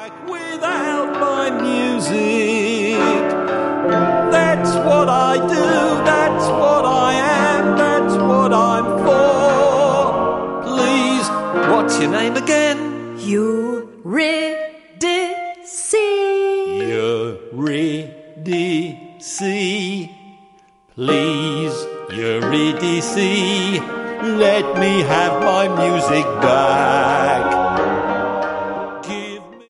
Without my music, that's what I do, that's what I am, that's what I'm for. Please, what's your name again? Eurydice. Eurydice. Please, Eurydice, let me have my music back.